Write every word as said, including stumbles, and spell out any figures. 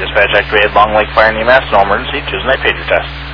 Dispatch activated Long Lake Fire and E M S, no emergency. Choose night pager test.